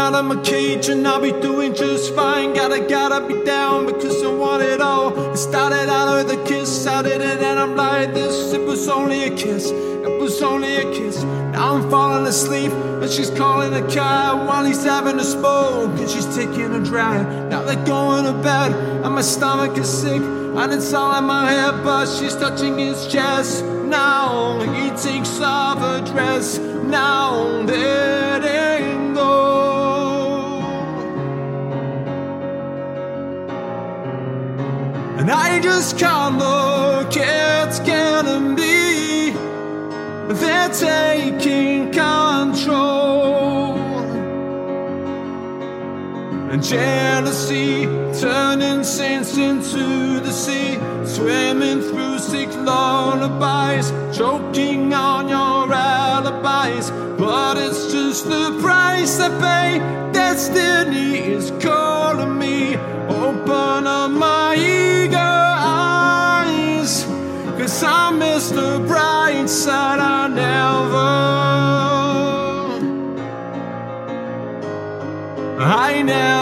out of my cage and I'll be doing just fine. Gotta be down because I want it all. It started out with a kiss, I did it and I'm like this. It was only a kiss, it was only a kiss. Now I'm falling asleep and she's calling a cab while he's having a smoke and she's taking a drive. Now they're going to bed and my stomach is sick and it's all in my head, but she's touching his chest. Now he takes off her dress, now letting go. And I just can't look, it's getting me. They're taking control. And jealousy turning saints into the sea, swimming through sick lullabies, choking on your alibis. But it's just the price I pay. Destiny is calling me. Open up my eager eyes, 'cause I miss the bright side. I never